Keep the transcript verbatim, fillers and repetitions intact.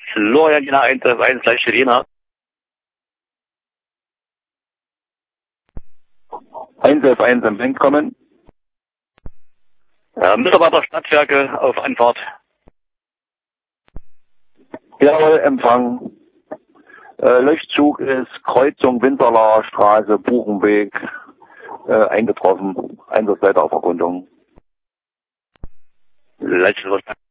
Florian Jena eins elf eins, gleich steht Jena. eins elf eins empfängt kommen. Äh, Mitarbeiter Stadtwerke auf Anfahrt. Jawohl, Empfang. Äh, Löschzug ist Kreuzung Winterler Straße, Buchenweg, äh, eingetroffen. Einsatzleiter auf Erkundung. Letztes Wort.